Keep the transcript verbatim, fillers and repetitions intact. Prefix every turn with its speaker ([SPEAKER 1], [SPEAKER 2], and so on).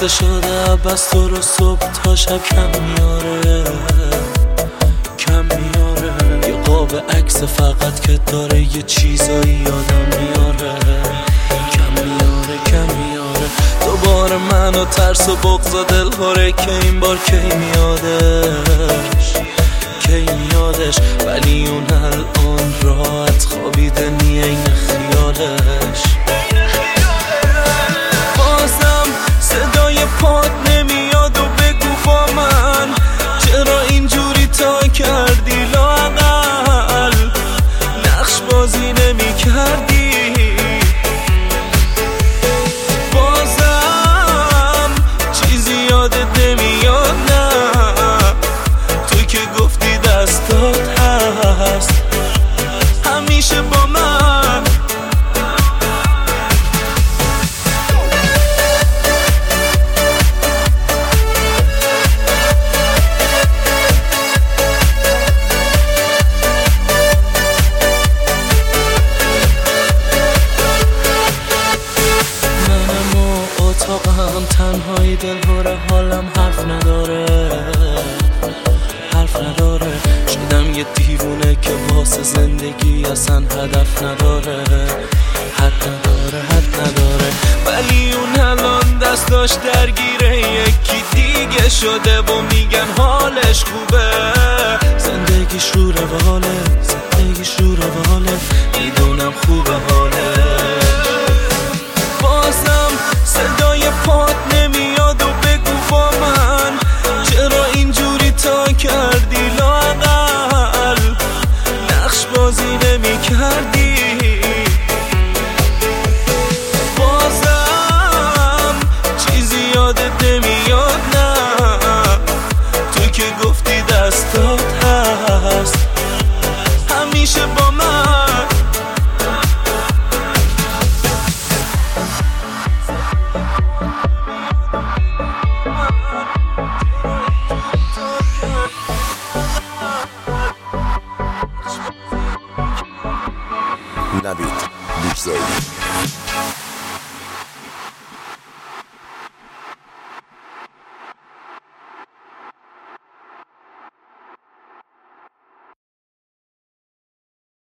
[SPEAKER 1] خسته شده بس تو رو صبح تا شب کم میاره کم میاره. یه قاب عکس فقط که داره یه چیزایی یادم میاره کم میاره کم میاره. دوباره من و ترس و بغض و دلهوره که این بار کی میادش کی میادش. ولی اون الان راحت خوابیده نیه این خیالش. بازم صدای پات نمیاد و بگو با من چرا اینجوری تا کردی لااقل نقش بازی نمی کردی. بازم چیزی یادت نمیاد نه تو که گفتی دستات هست همیشه با من. اتاقم تنهایی دلهوره حالم حرف نداره حرف نداره. شدم یه دیوونه که واسه زندگی اصلا هدف نداره حد نداره حد نداره. ولی اون الان دستاش درگیره یکی دیگه شده و میگن حالش خوبه. زندگیش رو رواله زندگیش رو رواله میدونم خوبه حاله. بازم صدای پات نمیاد و بگو با من چرا اینجوری تا کردی لااقل نقش بازی نمی کردی. بازم چیزی یادت نمیاد نه تو که گفتی دستات هست همیشه با من.
[SPEAKER 2] Navit Luxury.